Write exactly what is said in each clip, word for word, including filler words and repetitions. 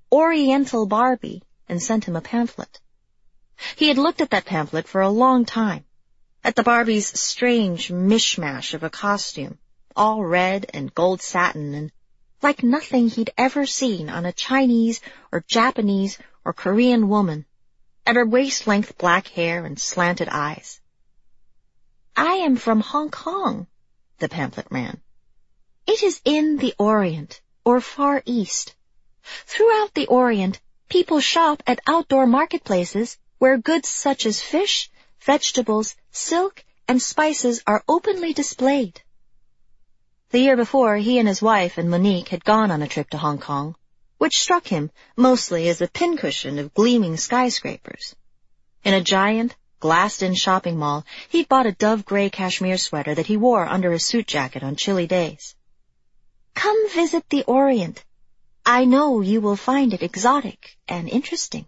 Oriental Barbie and sent him a pamphlet. He had looked at that pamphlet for a long time, at the Barbie's strange mishmash of a costume, all red and gold satin and like nothing he'd ever seen on a Chinese or Japanese or Korean woman, at her waist-length black hair and slanted eyes. "I am from Hong Kong," the pamphlet ran. "It is in the Orient, or Far East. Throughout the Orient, people shop at outdoor marketplaces where goods such as fish, vegetables, silk, and spices are openly displayed." The year before, he and his wife and Monique had gone on a trip to Hong Kong, which struck him mostly as a pincushion of gleaming skyscrapers. In a giant, glassed-in shopping mall, he'd bought a dove-gray cashmere sweater that he wore under his suit jacket on chilly days. "Come visit the Orient. I know you will find it exotic and interesting."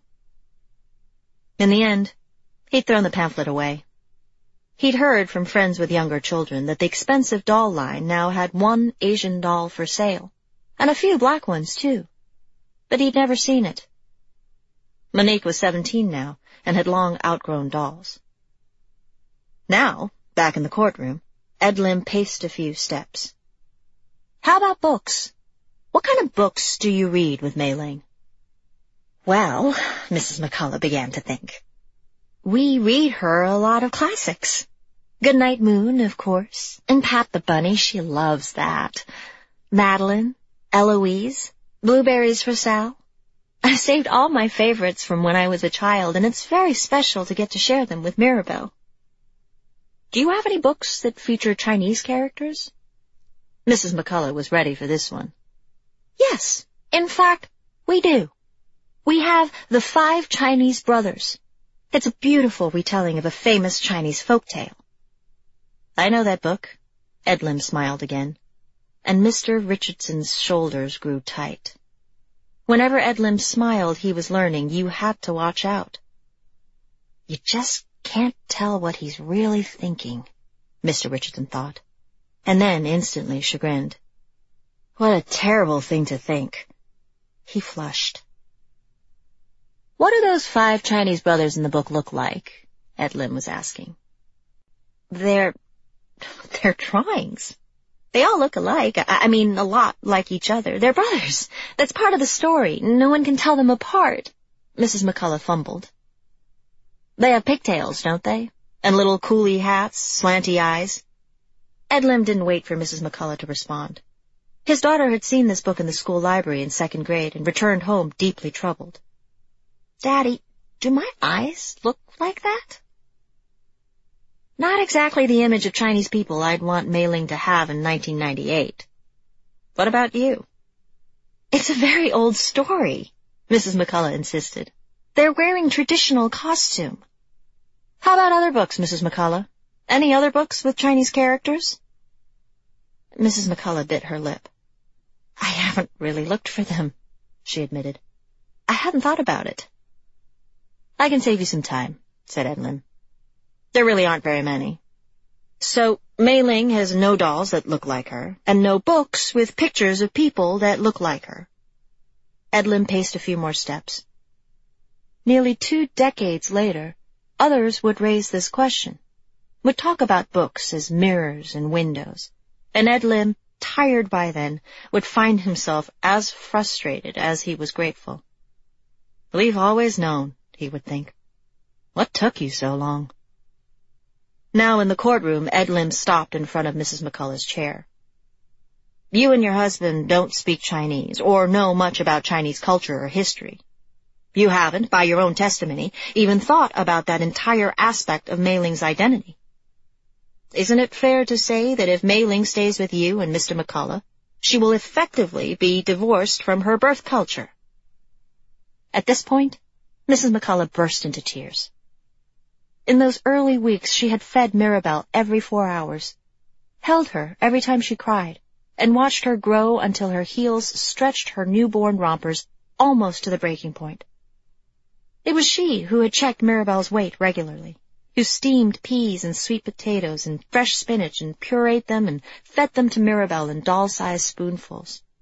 In the end, he'd thrown the pamphlet away. He'd heard from friends with younger children that the expensive doll line now had one Asian doll for sale, and a few black ones, too. But he'd never seen it. Monique was seventeen now, and had long outgrown dolls. Now, back in the courtroom, Ed Lim paced a few steps. "How about books? What kind of books do you read with Mei Ling?" "Well," Missus McCullough began to think, "we read her a lot of classics. Goodnight Moon, of course, and Pat the Bunny, she loves that. Madeline, Eloise, Blueberries for Sal. I saved all my favorites from when I was a child, and it's very special to get to share them with Mirabelle." "Do you have any books that feature Chinese characters?" Missus McCullough was ready for this one. "Yes, in fact, we do. We have The Five Chinese Brothers. It's a beautiful retelling of a famous Chinese folk tale." "I know that book." Ed Lim smiled again, and Mister Richardson's shoulders grew tight. Whenever Ed Lim smiled, he was learning you had to watch out. "You just can't tell what he's really thinking," Mister Richardson thought, and then instantly chagrined. What a terrible thing to think. He flushed. "What do those five Chinese brothers in the book look like?" Ed Lim was asking. They're... they're drawings. They all look alike. I, I mean, a lot like each other. They're brothers. That's part of the story. No one can tell them apart," Missus McCullough fumbled. "They have pigtails, don't they? And little coolie hats, slanty eyes?" Ed Lim didn't wait for Missus McCullough to respond. His daughter had seen this book in the school library in second grade and returned home deeply troubled. "Daddy, do my eyes look like that?" "Not exactly the image of Chinese people I'd want Mei Ling to have in nineteen ninety-eight. What about you?" "It's a very old story," Missus McCullough insisted. "They're wearing traditional costume." "How about other books, Missus McCullough? Any other books with Chinese characters?" Missus McCullough bit her lip. "I haven't really looked for them," she admitted. "I hadn't thought about it." "I can save you some time," said Ed Lim. "There really aren't very many. So, Mei Ling has no dolls that look like her, and no books with pictures of people that look like her." Ed Lim paced a few more steps. Nearly two decades later, others would raise this question, would talk about books as mirrors and windows, and Ed Lim, tired by then, would find himself as frustrated as he was grateful. "We've always known," he would think. "What took you so long?" Now in the courtroom, Ed Lim stopped in front of Missus McCullough's chair. "You and your husband don't speak Chinese, or know much about Chinese culture or history. You haven't, by your own testimony, even thought about that entire aspect of Mei Ling's identity. Isn't it fair to say that if Mei Ling stays with you and Mister McCullough, she will effectively be divorced from her birth culture?" At this point, Missus McCullough burst into tears. In those early weeks, she had fed Mirabelle every four hours, held her every time she cried, and watched her grow until her heels stretched her newborn rompers almost to the breaking point. It was she who had checked Mirabelle's weight regularly, who steamed peas and sweet potatoes and fresh spinach and pureed them and fed them to Mirabelle in doll-sized spoonfuls.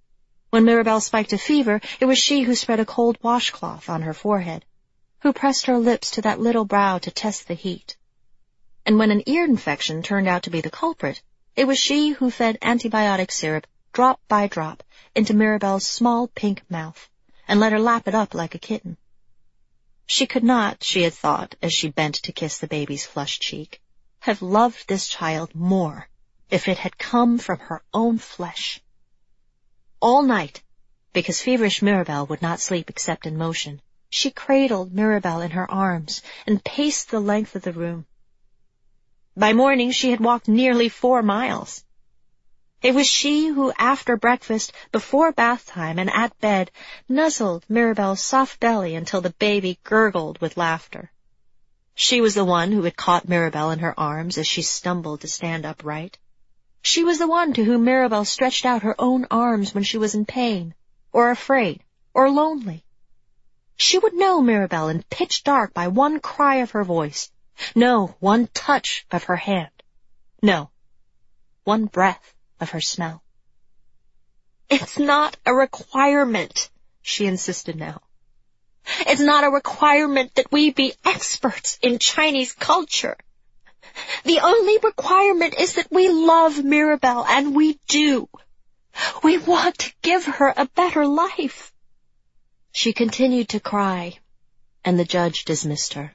When Mirabelle spiked a fever, it was she who spread a cold washcloth on her forehead, who pressed her lips to that little brow to test the heat. And when an ear infection turned out to be the culprit, it was she who fed antibiotic syrup drop by drop into Mirabelle's small pink mouth and let her lap it up like a kitten. She could not, she had thought, as she bent to kiss the baby's flushed cheek, have loved this child more if it had come from her own flesh. All night, because feverish Mirabelle would not sleep except in motion, she cradled Mirabelle in her arms and paced the length of the room. By morning she had walked nearly four miles. It was she who, after breakfast, before bath time, and at bed, nuzzled Mirabelle's soft belly until the baby gurgled with laughter. She was the one who had caught Mirabelle in her arms as she stumbled to stand upright. She was the one to whom Mirabelle stretched out her own arms when she was in pain, or afraid, or lonely. She would know Mirabelle in pitch dark by one cry of her voice, no, one touch of her hand, no, one breath of her smell. It's not a requirement, she insisted now. It's not a requirement that we be experts in Chinese culture. The only requirement is that we love Mirabelle, and we do. We want to give her a better life. She continued to cry, and the judge dismissed her.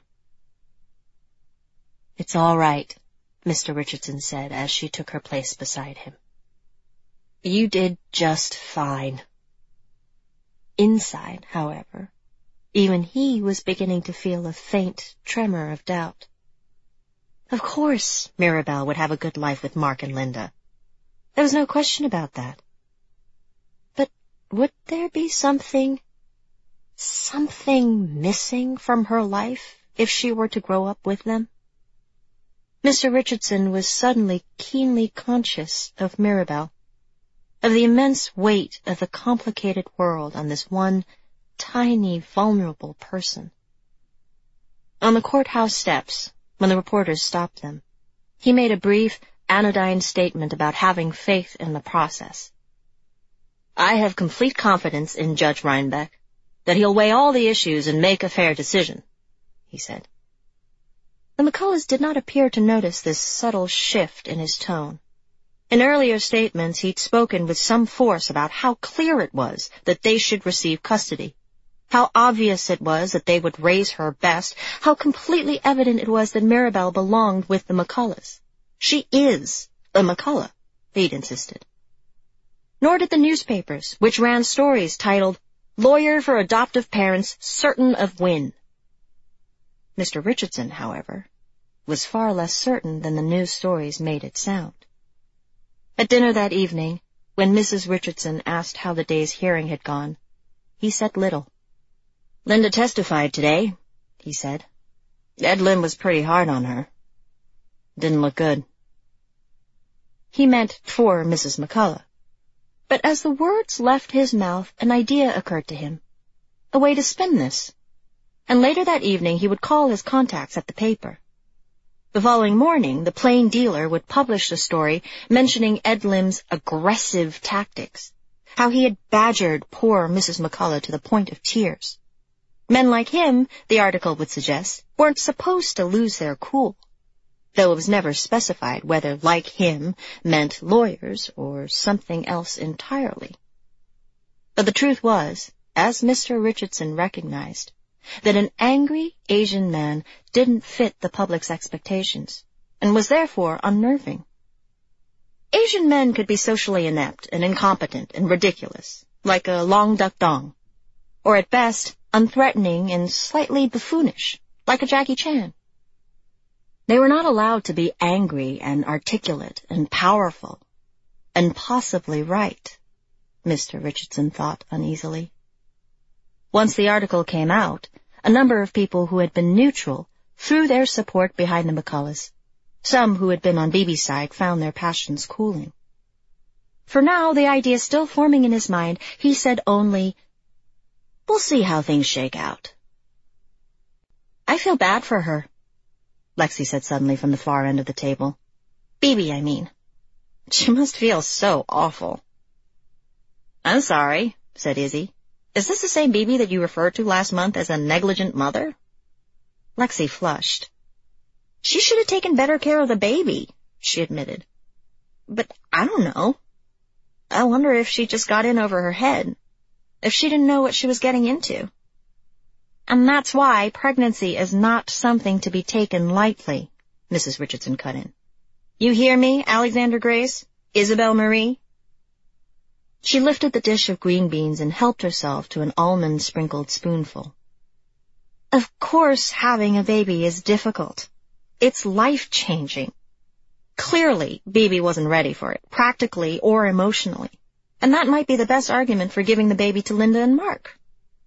It's all right, Mister Richardson said as she took her place beside him. You did just fine. Inside, however, even he was beginning to feel a faint tremor of doubt. Of course, Mirabelle would have a good life with Mark and Linda. There was no question about that. But would there be something, something missing from her life if she were to grow up with them? Mister Richardson was suddenly keenly conscious of Mirabelle, of the immense weight of the complicated world on this one tiny, vulnerable person. On the courthouse steps, when the reporters stopped them, he made a brief, anodyne statement about having faith in the process. I have complete confidence in Judge Rhinebeck that he'll weigh all the issues and make a fair decision, he said. The McCulloughs did not appear to notice this subtle shift in his tone. In earlier statements, he'd spoken with some force about how clear it was that they should receive custody, how obvious it was that they would raise her best, how completely evident it was that Mirabelle belonged with the McCulloughs. She is a McCullough, he'd insisted. Nor did the newspapers, which ran stories titled, Lawyer for Adoptive Parents Certain of Win. Mister Richardson, however, was far less certain than the news stories made it sound. At dinner that evening, when Missus Richardson asked how the day's hearing had gone, he said little. Linda testified today, he said. Ed Lim was pretty hard on her. Didn't look good. He meant for Missus McCullough. But as the words left his mouth, an idea occurred to him, a way to spin this. And later that evening he would call his contacts at the paper. The following morning, the Plain Dealer would publish a story mentioning Ed Lim's aggressive tactics, how he had badgered poor Missus McCullough to the point of tears. Men like him, the article would suggest, weren't supposed to lose their cool, though it was never specified whether like him meant lawyers or something else entirely. But the truth was, as Mister Richardson recognized, that an angry Asian man didn't fit the public's expectations, and was therefore unnerving. Asian men could be socially inept and incompetent and ridiculous, like a Long Duck Dong, or at best, unthreatening and slightly buffoonish, like a Jackie Chan. They were not allowed to be angry and articulate and powerful, and possibly right, Mister Richardson thought uneasily. Once the article came out, a number of people who had been neutral threw their support behind the McCulloughs. Some who had been on Beebe's side found their passions cooling. For now, the idea still forming in his mind, he said only, We'll see how things shake out. I feel bad for her, Lexi said suddenly from the far end of the table. Beebe, I mean. She must feel so awful. I'm sorry, said Izzy. Is this the same Bibi that you referred to last month as a negligent mother? Lexi flushed. She should have taken better care of the baby, she admitted. But I don't know. I wonder if she just got in over her head, if she didn't know what she was getting into. And that's why pregnancy is not something to be taken lightly, Missus Richardson cut in. You hear me, Alexander Grace? Isabel Marie? She lifted the dish of green beans and helped herself to an almond-sprinkled spoonful. Of course having a baby is difficult. It's life-changing. Clearly, Bibi wasn't ready for it, practically or emotionally. And that might be the best argument for giving the baby to Linda and Mark.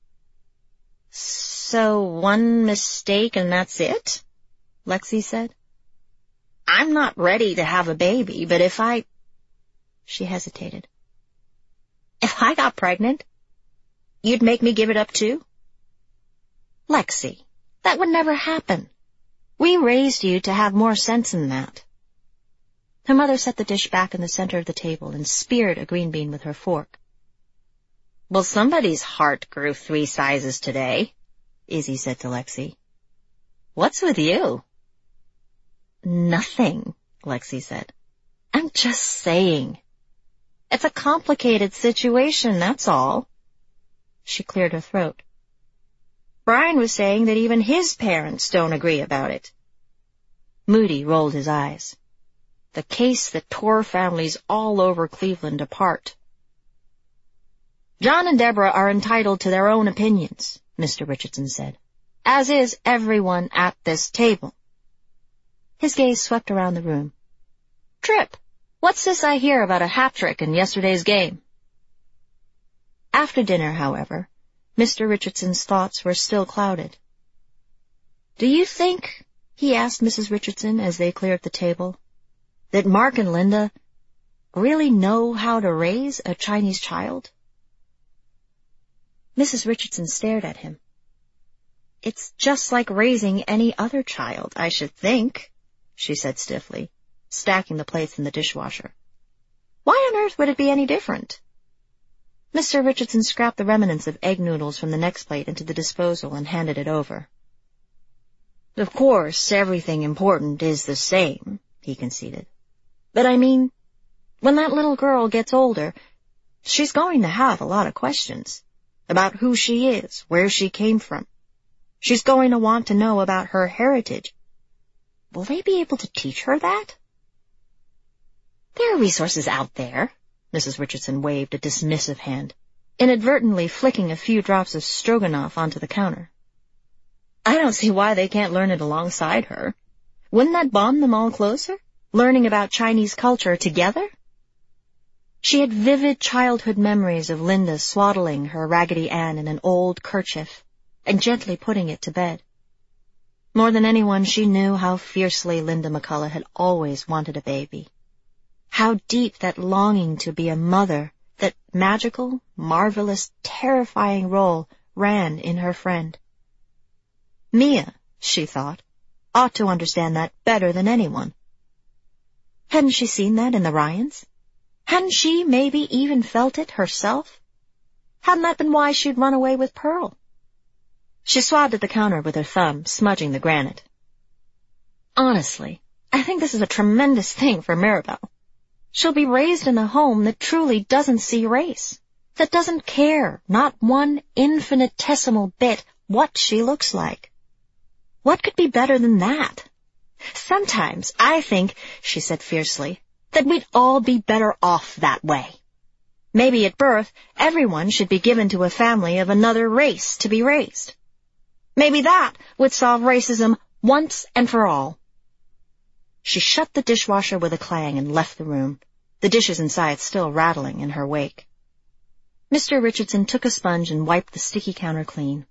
So one mistake and that's it? Lexi said. I'm not ready to have a baby, but if I... She hesitated. If I got pregnant, you'd make me give it up too? Lexi, that would never happen. We raised you to have more sense than that. Her mother set the dish back in the center of the table and speared a green bean with her fork. Well, somebody's heart grew three sizes today, Izzy said to Lexi. What's with you? Nothing, Lexi said. I'm just saying. It's a complicated situation, that's all. She cleared her throat. Brian was saying that even his parents don't agree about it. Moody rolled his eyes. The case that tore families all over Cleveland apart. John and Deborah are entitled to their own opinions, Mister Richardson said, as is everyone at this table. His gaze swept around the room. Trip, what's this I hear about a hat trick in yesterday's game? After dinner, however, Mister Richardson's thoughts were still clouded. Do you think, he asked Missus Richardson as they cleared the table, that Mark and Linda really know how to raise a Chinese child? Missus Richardson stared at him. It's just like raising any other child, I should think, she said stiffly, stacking the plates in the dishwasher. Why on earth would it be any different? Mister Richardson scrapped the remnants of egg noodles from the next plate into the disposal and handed it over. Of course, everything important is the same, he conceded. But I mean, when that little girl gets older, she's going to have a lot of questions about who she is, where she came from. She's going to want to know about her heritage. Will they be able to teach her that? There are resources out there. Missus Richardson waved a dismissive hand, inadvertently flicking a few drops of stroganoff onto the counter. I don't see why they can't learn it alongside her. Wouldn't that bond them all closer, learning about Chinese culture together? She had vivid childhood memories of Linda swaddling her Raggedy Ann in an old kerchief and gently putting it to bed. More than anyone, she knew how fiercely Linda McCullough had always wanted a baby. How deep that longing to be a mother, that magical, marvelous, terrifying role ran in her friend. Mia, she thought, ought to understand that better than anyone. Hadn't she seen that in the Ryans? Hadn't she maybe even felt it herself? Hadn't that been why she'd run away with Pearl? She swabbed at the counter with her thumb, smudging the granite. Honestly, I think this is a tremendous thing for Mirabelle. She'll be raised in a home that truly doesn't see race, that doesn't care, not one infinitesimal bit, what she looks like. What could be better than that? Sometimes I think, she said fiercely, that we'd all be better off that way. Maybe at birth, everyone should be given to a family of another race to be raised. Maybe that would solve racism once and for all. She shut the dishwasher with a clang and left the room, the dishes inside still rattling in her wake. Mister Richardson took a sponge and wiped the sticky counter clean.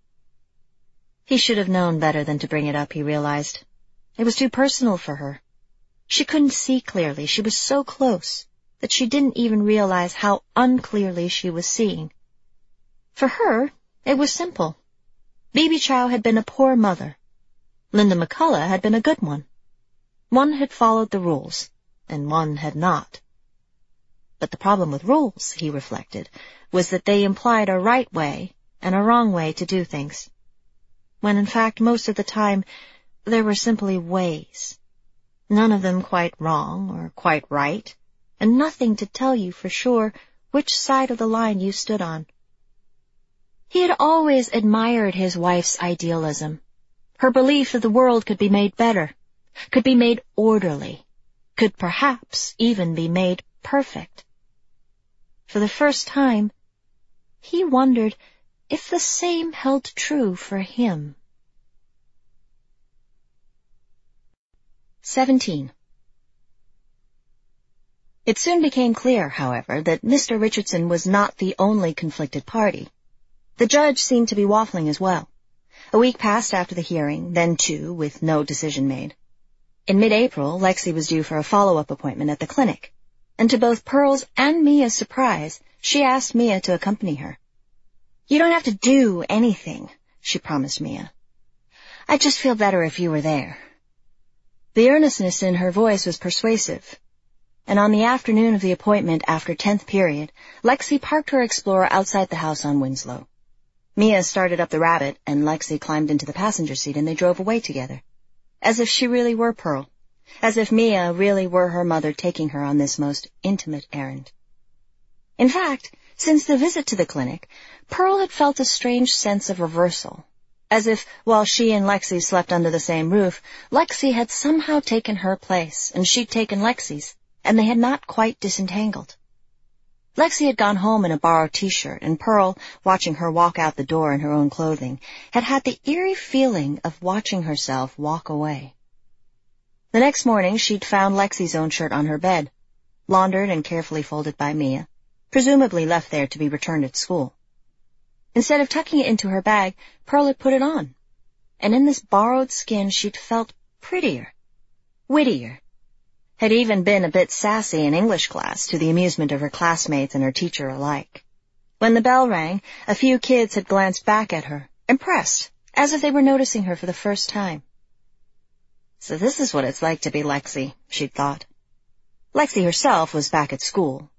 He should have known better than to bring it up, he realized. It was too personal for her. She couldn't see clearly. She was so close that she didn't even realize how unclearly she was seeing. For her, it was simple. Bibi Chow had been a poor mother. Linda McCullough had been a good one. One had followed the rules, and one had not. But the problem with rules, he reflected, was that they implied a right way and a wrong way to do things, when in fact most of the time there were simply ways, none of them quite wrong or quite right, and nothing to tell you for sure which side of the line you stood on. He had always admired his wife's idealism, her belief that the world could be made better, could be made orderly, could perhaps even be made perfect. For the first time, he wondered if the same held true for him. Seventeen. It soon became clear, however, that Mister Richardson was not the only conflicted party. The judge seemed to be waffling as well. A week passed after the hearing, then two, with no decision made. In mid-April, Lexi was due for a follow-up appointment at the clinic, and to both Pearl's and Mia's surprise, she asked Mia to accompany her. "You don't have to do anything," she promised Mia. "I'd just feel better if you were there." The earnestness in her voice was persuasive, and on the afternoon of the appointment after tenth period, Lexi parked her Explorer outside the house on Winslow. Mia started up the Rabbit, and Lexi climbed into the passenger seat, and they drove away together, as if she really were Pearl, as if Mia really were her mother taking her on this most intimate errand. In fact, since the visit to the clinic, Pearl had felt a strange sense of reversal, as if, while she and Lexi slept under the same roof, Lexi had somehow taken her place, and she'd taken Lexi's, and they had not quite disentangled. Lexi had gone home in a borrowed T-shirt, and Pearl, watching her walk out the door in her own clothing, had had the eerie feeling of watching herself walk away. The next morning she'd found Lexi's own shirt on her bed, laundered and carefully folded by Mia, presumably left there to be returned at school. Instead of tucking it into her bag, Pearl had put it on, and in this borrowed skin she'd felt prettier, wittier, had even been a bit sassy in English class, to the amusement of her classmates and her teacher alike. When the bell rang, a few kids had glanced back at her, impressed, as if they were noticing her for the first time. So this is what it's like to be Lexi, she'd thought. Lexi herself was back at school,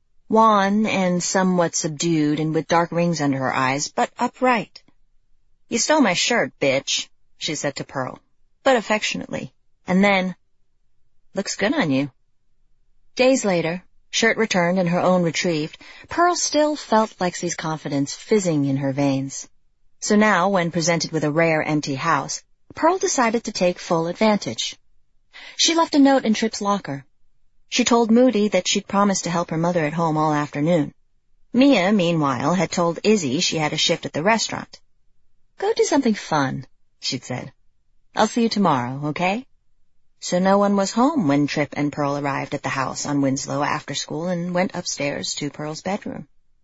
wan and somewhat subdued and with dark rings under her eyes, but upright. "You stole my shirt, bitch," she said to Pearl, but affectionately, and then, "Looks good on you." Days later, shirt returned and her own retrieved, Pearl still felt Lexi's confidence fizzing in her veins. So now, when presented with a rare empty house, Pearl decided to take full advantage. She left a note in Tripp's locker. She told Moody that she'd promised to help her mother at home all afternoon. Mia, meanwhile, had told Izzy she had a shift at the restaurant. "Go do something fun," she'd said. "I'll see you tomorrow, okay?" So no one was home when Tripp and Pearl arrived at the house on Winslow after school and went upstairs to Pearl's bedroom.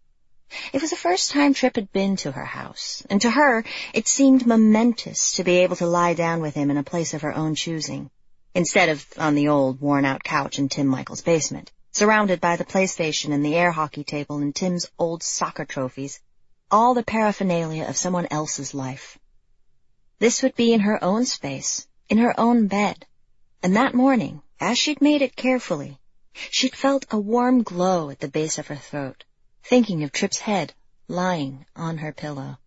It was the first time Tripp had been to her house, and to her it seemed momentous to be able to lie down with him in a place of her own choosing, instead of on the old, worn-out couch in Tim Michael's basement, surrounded by the PlayStation and the air hockey table and Tim's old soccer trophies, all the paraphernalia of someone else's life. This would be in her own space, in her own bed. And that morning, as she'd made it carefully, she'd felt a warm glow at the base of her throat, thinking of Tripp's head lying on her pillow.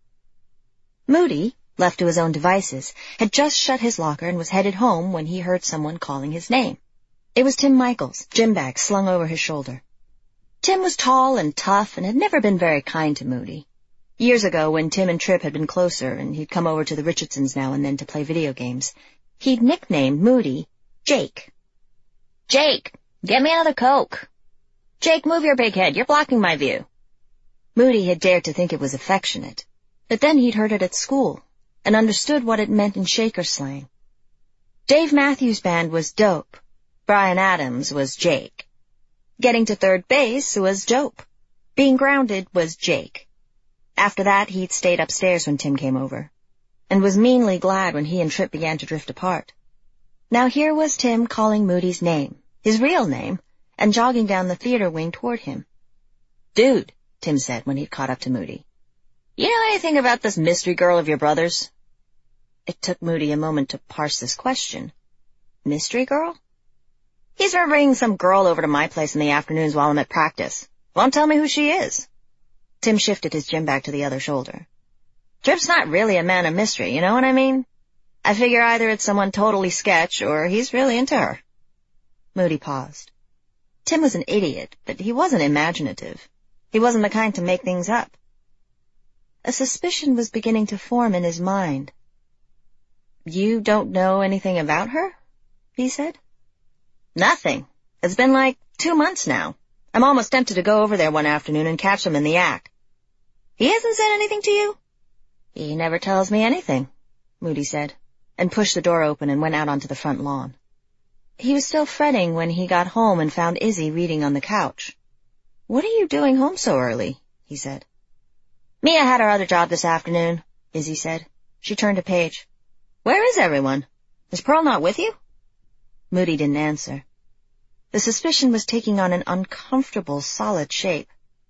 Moody, left to his own devices, had just shut his locker and was headed home when he heard someone calling his name. It was Tim Michaels, gym bag slung over his shoulder. Tim was tall and tough and had never been very kind to Moody. Years ago, when Tim and Tripp had been closer and he'd come over to the Richardsons now and then to play video games, he'd nicknamed Moody Jake. "Jake, get me another Coke. Jake, move your big head. You're blocking my view." Moody had dared to think it was affectionate, but then he'd heard it at school and understood what it meant in Shaker slang. Dave Matthews Band was dope. Bryan Adams was Jake. Getting to third base was dope. Being grounded was Jake. After that, he'd stayed upstairs when Tim came over, and was meanly glad when he and Tripp began to drift apart. Now here was Tim calling Moody's name, his real name, and jogging down the theater wing toward him. "Dude," Tim said when he'd caught up to Moody, "you know anything about this mystery girl of your brother's?" It took Moody a moment to parse this question. Mystery girl? He's been bringing some girl over to my place in the afternoons while I'm at practice. Won't tell me who she is. Tim shifted his gym bag to the other shoulder. Trip's not really a man of mystery, you know what I mean? I figure either it's someone totally sketch or he's really into her. Moody paused. Tim was an idiot, but he wasn't imaginative. He wasn't the kind to make things up. A suspicion was beginning to form in his mind. You don't know anything about her? He said. Nothing. It's been like two months now. I'm almost tempted to go over there one afternoon and catch him in the act. He hasn't said anything to you? He never tells me anything, Moody said, and pushed the door open and went out onto the front lawn. He was still fretting when he got home and found Izzy reading on the couch. What are you doing home so early? He said. Mia had her other job this afternoon, Izzy said. She turned a page. Where is everyone? Is Pearl not with you? Moody didn't answer. The suspicion was taking on an uncomfortable, solid shape.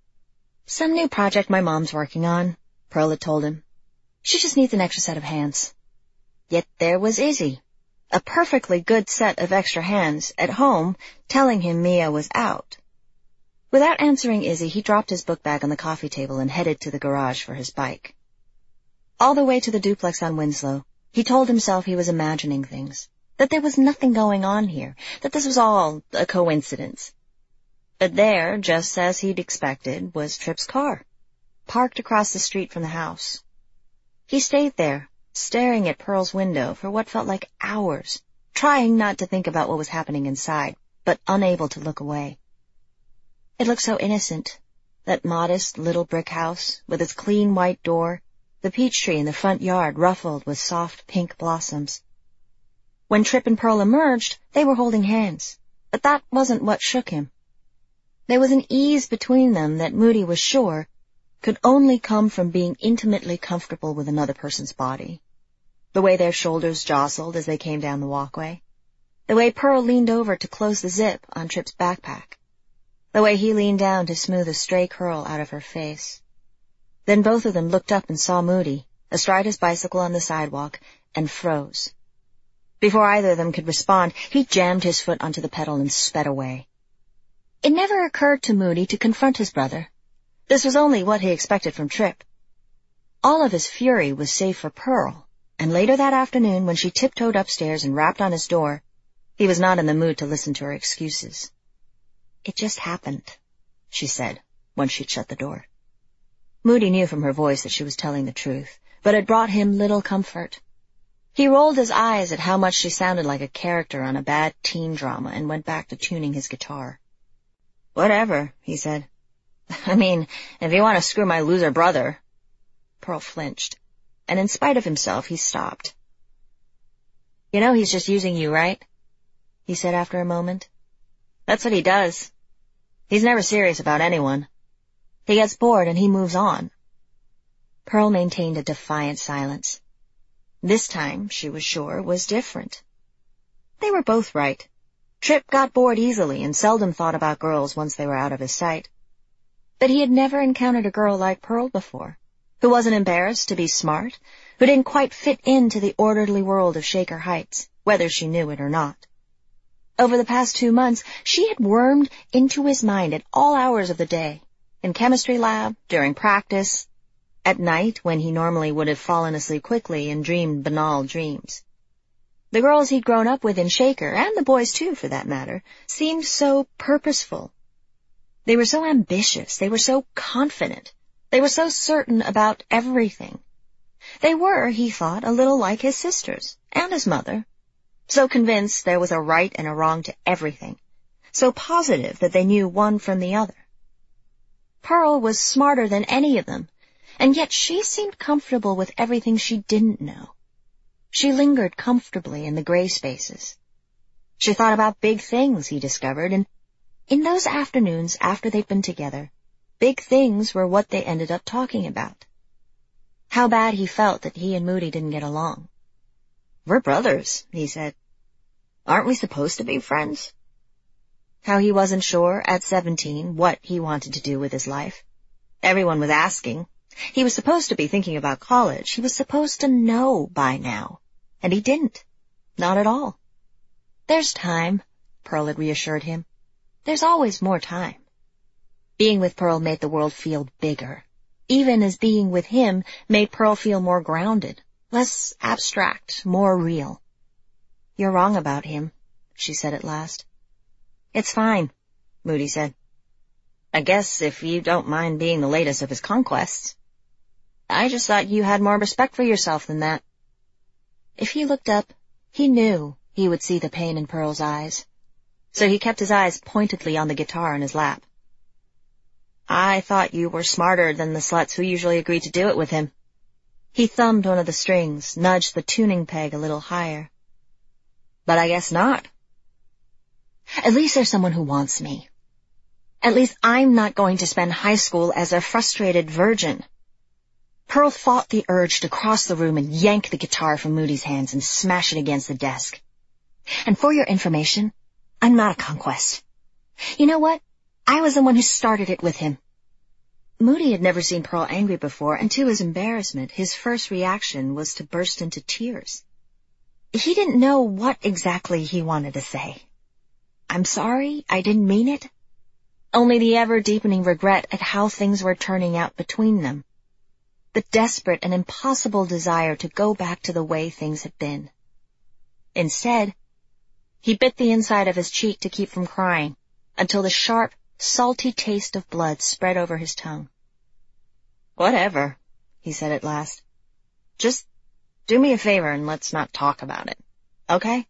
Some new project my mom's working on, Pearl had told him. She just needs an extra set of hands. Yet there was Izzy, a perfectly good set of extra hands, at home, telling him Mia was out. Without answering Izzy, he dropped his book bag on the coffee table and headed to the garage for his bike. All the way to the duplex on Winslow, he told himself he was imagining things, that there was nothing going on here, that this was all a coincidence. But there, just as he'd expected, was Tripp's car, parked across the street from the house. He stayed there, staring at Pearl's window for what felt like hours, trying not to think about what was happening inside, but unable to look away. It looked so innocent, that modest little brick house with its clean white door, the peach tree in the front yard ruffled with soft pink blossoms. When Tripp and Pearl emerged, they were holding hands, but that wasn't what shook him. There was an ease between them that Moody was sure could only come from being intimately comfortable with another person's body. The way their shoulders jostled as they came down the walkway. The way Pearl leaned over to close the zip on Tripp's backpack. The way he leaned down to smooth a stray curl out of her face. Then both of them looked up and saw Moody, astride his bicycle on the sidewalk, and froze. Before either of them could respond, he jammed his foot onto the pedal and sped away. It never occurred to Moody to confront his brother. This was only what he expected from Tripp. All of his fury was saved for Pearl, and later that afternoon, when she tiptoed upstairs and rapped on his door, he was not in the mood to listen to her excuses. It just happened, she said, once she'd shut the door. Moody knew from her voice that she was telling the truth, but it brought him little comfort. He rolled his eyes at how much she sounded like a character on a bad teen drama and went back to tuning his guitar. Whatever, he said. I mean, if you want to screw my loser brother. Pearl flinched, and in spite of himself, he stopped. You know he's just using you, right? He said after a moment. That's what he does. He's never serious about anyone. He gets bored and he moves on. Pearl maintained a defiant silence. This time, she was sure, was different. They were both right. Tripp got bored easily and seldom thought about girls once they were out of his sight. But he had never encountered a girl like Pearl before, who wasn't embarrassed to be smart, who didn't quite fit into the orderly world of Shaker Heights, whether she knew it or not. Over the past two months, she had wormed into his mind at all hours of the day, in chemistry lab, during practice, at night when he normally would have fallen asleep quickly and dreamed banal dreams. The girls he'd grown up with in Shaker, and the boys too for that matter, seemed so purposeful. They were so ambitious, they were so confident, they were so certain about everything. They were, he thought, a little like his sisters, and his mother, so convinced there was a right and a wrong to everything, so positive that they knew one from the other. Pearl was smarter than any of them, and yet she seemed comfortable with everything she didn't know. She lingered comfortably in the gray spaces. She thought about big things, he discovered, and in those afternoons after they'd been together, big things were what they ended up talking about. How bad he felt that he and Moody didn't get along. We're brothers, he said. Aren't we supposed to be friends? How he wasn't sure, at seventeen, what he wanted to do with his life. Everyone was asking. He was supposed to be thinking about college. He was supposed to know by now. And he didn't. Not at all. There's time, Pearl had reassured him. There's always more time. Being with Pearl made the world feel bigger, even as being with him made Pearl feel more grounded, less abstract, more real. You're wrong about him, she said at last. It's fine, Moody said. I guess if you don't mind being the latest of his conquests. I just thought you had more respect for yourself than that. If he looked up, he knew he would see the pain in Pearl's eyes, so he kept his eyes pointedly on the guitar in his lap. I thought you were smarter than the sluts who usually agree to do it with him. He thumbed one of the strings, nudged the tuning peg a little higher. But I guess not. At least there's someone who wants me. At least I'm not going to spend high school as a frustrated virgin. Pearl fought the urge to cross the room and yank the guitar from Moody's hands and smash it against the desk. And for your information, I'm not a conquest. You know what? I was the one who started it with him. Moody had never seen Pearl angry before, and to his embarrassment, his first reaction was to burst into tears. He didn't know what exactly he wanted to say. I'm sorry, I didn't mean it. Only the ever-deepening regret at how things were turning out between them. The desperate and impossible desire to go back to the way things had been. Instead, he bit the inside of his cheek to keep from crying, until the sharp, salty taste of blood spread over his tongue. Whatever, he said at last. Just do me a favor and let's not talk about it, okay?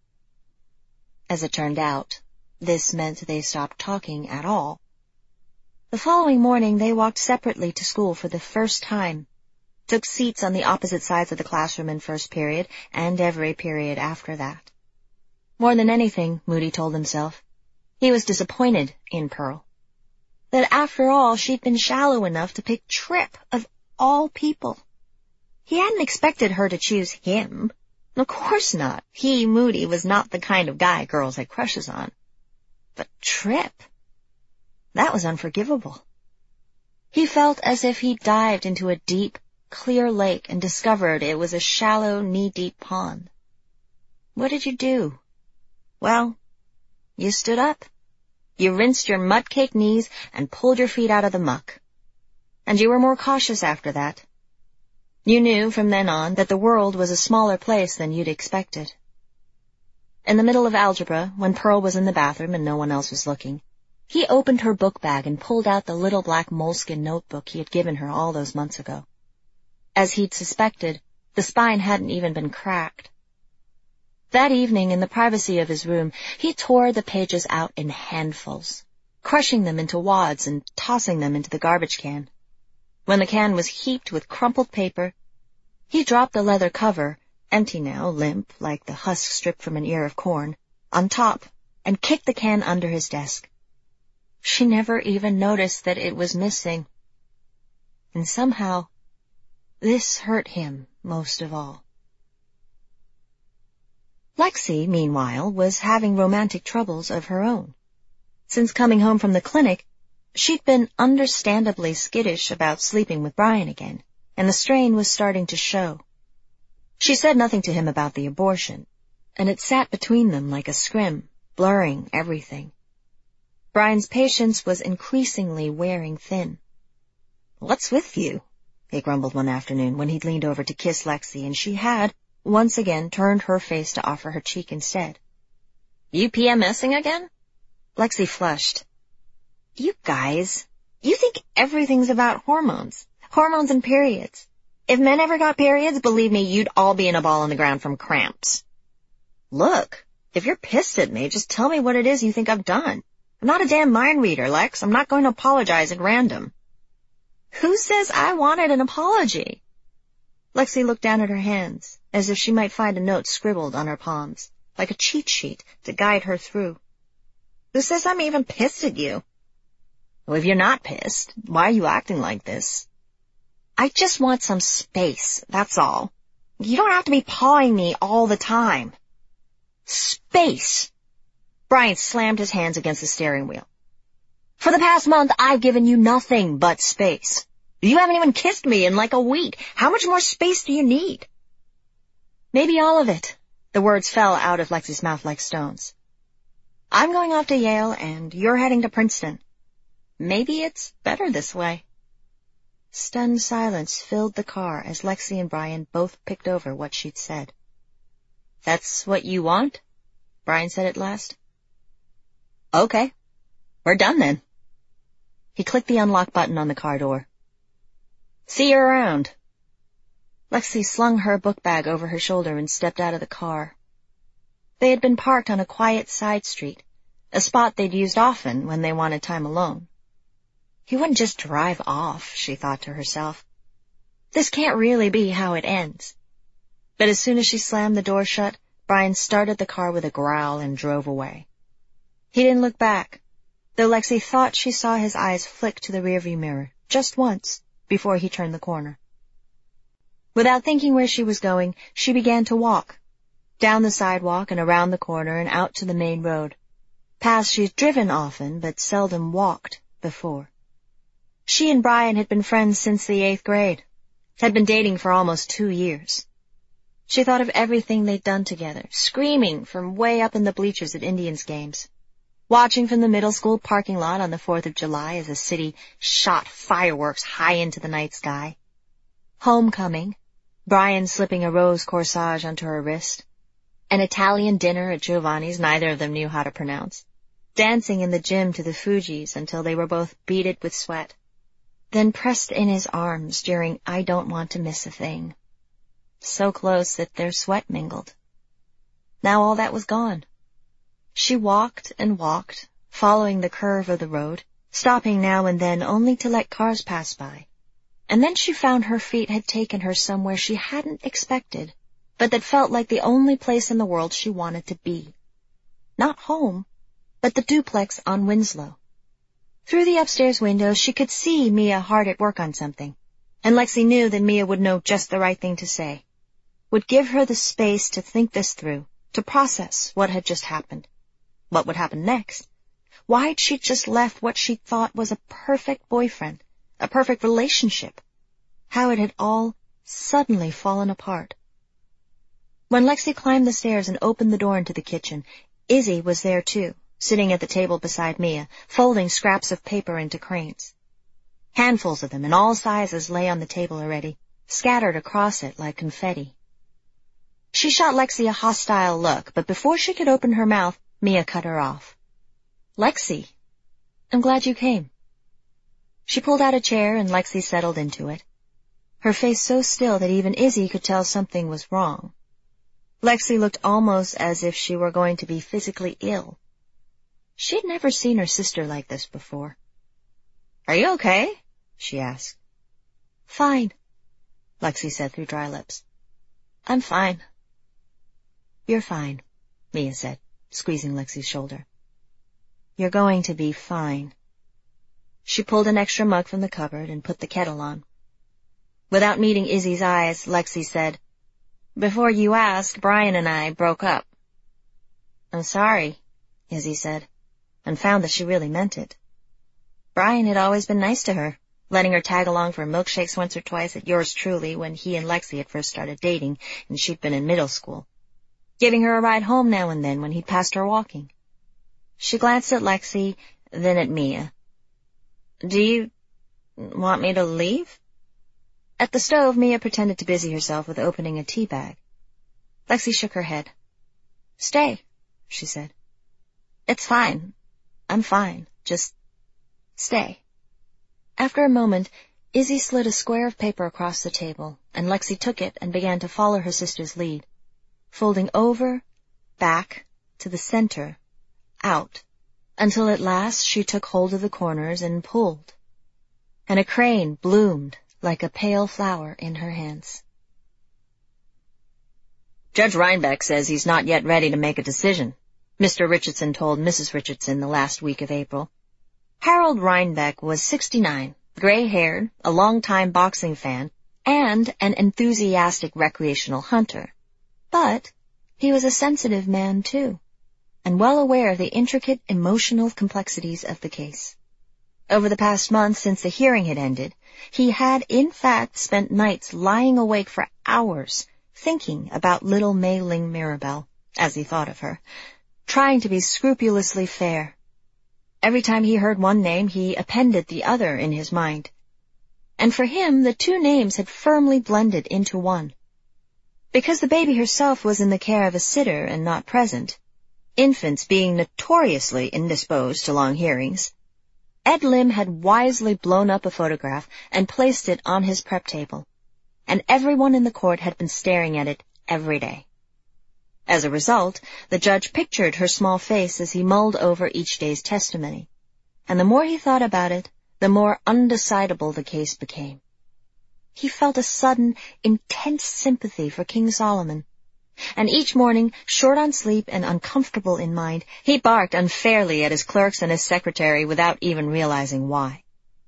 As it turned out, this meant they stopped talking at all. The following morning, they walked separately to school for the first time, took seats on the opposite sides of the classroom in first period and every period after that. More than anything, Moody told himself, he was disappointed in Pearl. That after all, she'd been shallow enough to pick Tripp of all people. He hadn't expected her to choose him. Of course not. He, Moody, was not the kind of guy girls had crushes on. But Tripp, that was unforgivable. He felt as if he'd dived into a deep, clear lake and discovered it was a shallow, knee-deep pond. What did you do? Well, you stood up. You rinsed your mud-caked knees and pulled your feet out of the muck. And you were more cautious after that. You knew from then on that the world was a smaller place than you'd expected. In the middle of algebra, when Pearl was in the bathroom and no one else was looking, he opened her book bag and pulled out the little black moleskin notebook he had given her all those months ago. As he'd suspected, the spine hadn't even been cracked. That evening, in the privacy of his room, he tore the pages out in handfuls, crushing them into wads and tossing them into the garbage can. When the can was heaped with crumpled paper, he dropped the leather cover, empty now, limp, like the husk stripped from an ear of corn, on top, and kicked the can under his desk. She never even noticed that it was missing. And somehow, this hurt him most of all. Lexi, meanwhile, was having romantic troubles of her own. Since coming home from the clinic, she'd been understandably skittish about sleeping with Brian again, and the strain was starting to show. She said nothing to him about the abortion, and it sat between them like a scrim, blurring everything. Brian's patience was increasingly wearing thin. "What's with you?" he grumbled one afternoon when he'd leaned over to kiss Lexi, and she had, once again, turned her face to offer her cheek instead. "You PMSing again?" Lexi flushed. "You guys, you think everything's about hormones. Hormones and periods. If men ever got periods, believe me, you'd all be in a ball on the ground from cramps." "Look, if you're pissed at me, just tell me what it is you think I've done. I'm not a damn mind reader, Lex. I'm not going to apologize at random." "Who says I wanted an apology?" Lexi looked down at her hands, as if she might find a note scribbled on her palms, like a cheat sheet to guide her through. "Who says I'm even pissed at you?" "Well, if you're not pissed, why are you acting like this?" "I just want some space, that's all. You don't have to be pawing me all the time." "Space!" Brian slammed his hands against the steering wheel. "For the past month, I've given you nothing but space. You haven't even kissed me in like a week. How much more space do you need?" "Maybe all of it." The words fell out of Lexi's mouth like stones. I'm going off to Yale, and you're heading to Princeton. Maybe it's better this way. Stunned silence filled the car as Lexi and Brian both picked over what she'd said. That's what you want? Brian said at last. Okay, we're done then. He clicked the unlock button on the car door. See you around. Lexi slung her book bag over her shoulder and stepped out of the car. They had been parked on a quiet side street, a spot they'd used often when they wanted time alone. He wouldn't just drive off, she thought to herself. This can't really be how it ends. But as soon as she slammed the door shut, Brian started the car with a growl and drove away. He didn't look back, though Lexi thought she saw his eyes flick to the rearview mirror just once before he turned the corner. Without thinking where she was going, she began to walk, down the sidewalk and around the corner and out to the main road, paths she'd driven often but seldom walked before. She and Brian had been friends since the eighth grade, had been dating for almost two years. She thought of everything they'd done together, screaming from way up in the bleachers at Indians games, watching from the middle school parking lot on the fourth of July as the city shot fireworks high into the night sky. Homecoming, Brian slipping a rose corsage onto her wrist, an Italian dinner at Giovanni's neither of them knew how to pronounce, dancing in the gym to the Fugees until they were both beaded with sweat, then pressed in his arms during I Don't Want to Miss a Thing, so close that their sweat mingled. Now all that was gone. She walked and walked, following the curve of the road, stopping now and then only to let cars pass by. And then she found her feet had taken her somewhere she hadn't expected, but that felt like the only place in the world she wanted to be. Not home, but the duplex on Winslow. Through the upstairs window, she could see Mia hard at work on something, and Lexi knew that Mia would know just the right thing to say, would give her the space to think this through, to process what had just happened. What would happen next? Why'd she just left what she thought was a perfect boyfriend, a perfect relationship? How it had all suddenly fallen apart. When Lexi climbed the stairs and opened the door into the kitchen, Izzy was there too, sitting at the table beside Mia, folding scraps of paper into cranes. Handfuls of them in all sizes lay on the table already, scattered across it like confetti. She shot Lexi a hostile look, but before she could open her mouth, Mia cut her off. Lexi, I'm glad you came. She pulled out a chair and Lexi settled into it, her face so still that even Izzy could tell something was wrong. Lexi looked almost as if she were going to be physically ill. She'd never seen her sister like this before. Are you okay? She asked. Fine, Lexi said through dry lips. I'm fine. You're fine, Mia said, squeezing Lexi's shoulder. You're going to be fine. She pulled an extra mug from the cupboard and put the kettle on. Without meeting Izzy's eyes, Lexi said, Before you ask, Brian and I broke up. I'm sorry, Izzy said, and found that she really meant it. Brian had always been nice to her, letting her tag along for milkshakes once or twice at Yours Truly when he and Lexi had first started dating and she'd been in middle school, giving her a ride home now and then when he'd passed her walking. She glanced at Lexi, then at Mia. Do you want me to leave? At the stove, Mia pretended to busy herself with opening a tea bag. Lexi shook her head. Stay, she said. It's fine. I'm fine. Just stay. After a moment, Izzy slid a square of paper across the table, and Lexi took it and began to follow her sister's lead, folding over, back, to the center, out, until at last she took hold of the corners and pulled, and a crane bloomed like a pale flower in her hands. Judge Rhinebeck says he's not yet ready to make a decision, Mister Richardson told Missus Richardson the last week of April. Harold Rhinebeck was sixty-nine, gray-haired, a long-time boxing fan, and an enthusiastic recreational hunter. But he was a sensitive man, too, and well aware of the intricate emotional complexities of the case. Over the past month since the hearing had ended, he had, in fact, spent nights lying awake for hours, thinking about little Mei Ling Mirabelle, as he thought of her, trying to be scrupulously fair. Every time he heard one name, he appended the other in his mind. And for him, the two names had firmly blended into one. Because the baby herself was in the care of a sitter and not present, infants being notoriously indisposed to long hearings, Ed Lim had wisely blown up a photograph and placed it on his prep table, and everyone in the court had been staring at it every day. As a result, the judge pictured her small face as he mulled over each day's testimony, and the more he thought about it, the more undecidable the case became. He felt a sudden, intense sympathy for King Solomon, and each morning, short on sleep and uncomfortable in mind, he barked unfairly at his clerks and his secretary without even realizing why.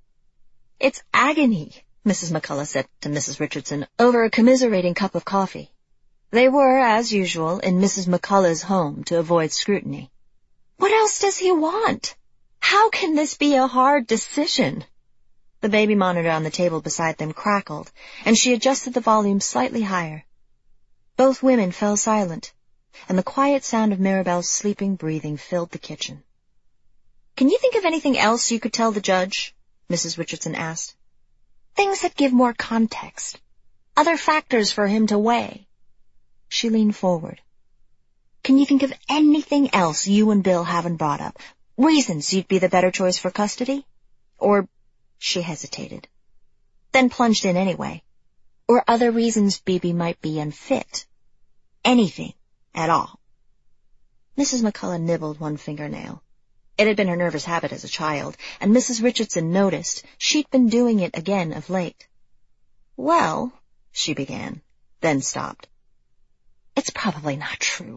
"It's agony," Missus McCullough said to Missus Richardson over a commiserating cup of coffee. They were, as usual, in Missus McCullough's home to avoid scrutiny. "What else does he want? How can this be a hard decision?" The baby monitor on the table beside them crackled, and she adjusted the volume slightly higher. Both women fell silent, and the quiet sound of Mirabelle's sleeping breathing filled the kitchen. "Can you think of anything else you could tell the judge?" Missus Richardson asked. "Things that give more context. Other factors for him to weigh." She leaned forward. "Can you think of anything else you and Bill haven't brought up? Reasons you'd be the better choice for custody? Or—" she hesitated, then plunged in anyway. "Or other reasons Bibi might be unfit. Anything at all." Missus McCullough nibbled one fingernail. It had been her nervous habit as a child, and Missus Richardson noticed she'd been doing it again of late. "Well," she began, then stopped. "It's probably not true."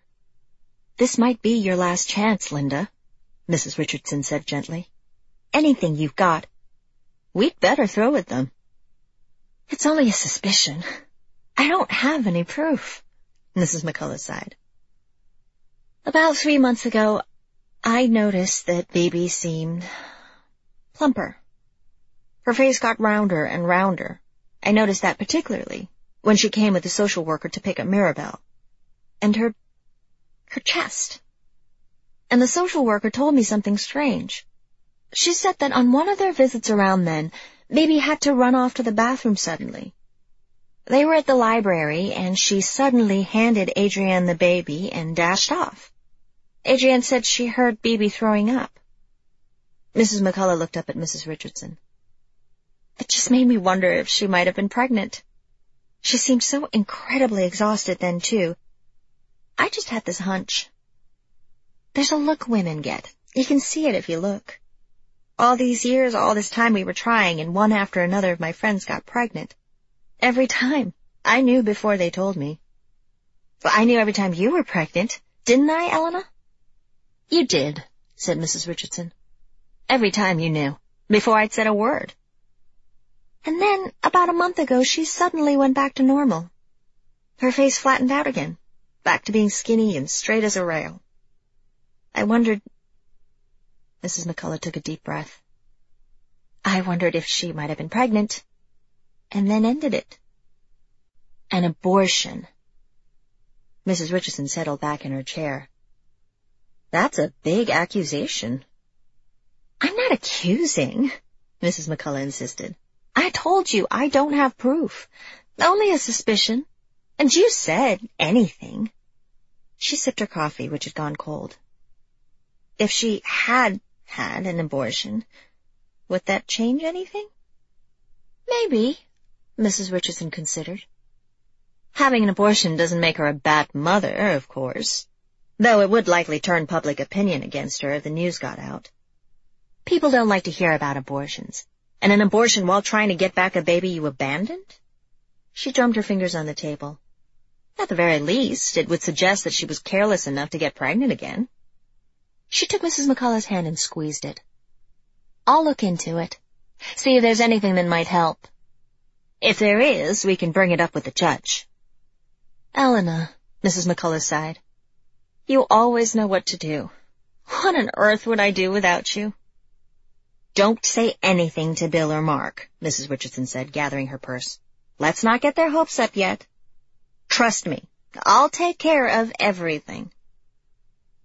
"This might be your last chance, Linda," Missus Richardson said gently. "Anything you've got, we'd better throw at them." "It's only a suspicion. I don't have any proof," Missus McCullough sighed. "About three months ago, I noticed that Bibi seemed plumper. Her face got rounder and rounder. I noticed that particularly when she came with the social worker to pick up Mirabelle. And her, her chest. And the social worker told me something strange. She said that on one of their visits around then, Bibi had to run off to the bathroom suddenly. They were at the library, and she suddenly handed Adrienne the baby and dashed off. Adrienne said she heard Bibi throwing up." Missus McCullough looked up at Missus Richardson. "It just made me wonder if she might have been pregnant. She seemed so incredibly exhausted then, too. I just had this hunch. There's a look women get. You can see it if you look. All these years, all this time we were trying, and one after another of my friends got pregnant. Every time. I knew before they told me. Well, I knew every time you were pregnant, didn't I, Elena?" "You did," said Missus Richardson. "Every time you knew, before I'd said a word. And then, about a month ago, she suddenly went back to normal. Her face flattened out again, back to being skinny and straight as a rail. I wondered—" Missus McCullough took a deep breath. "I wondered if she might have been pregnant, and then ended it. An abortion." Missus Richardson settled back in her chair. "That's a big accusation." "I'm not accusing," Missus McCullough insisted. "I told you I don't have proof. Only a suspicion. And you said anything." She sipped her coffee, which had gone cold. "If she had had an abortion, would that change anything?" "Maybe," Missus Richardson considered. "Having an abortion doesn't make her a bad mother, of course, though it would likely turn public opinion against her if the news got out. People don't like to hear about abortions, and an abortion while trying to get back a baby you abandoned?" She drummed her fingers on the table. "At the very least, it would suggest that she was careless enough to get pregnant again." She took Missus McCullough's hand and squeezed it. "I'll look into it. See if there's anything that might help. If there is, we can bring it up with the judge." "Elena," Missus McCullough sighed, "you always know what to do. What on earth would I do without you?" "Don't say anything to Bill or Mark," Missus Richardson said, gathering her purse. "Let's not get their hopes up yet. Trust me, I'll take care of everything."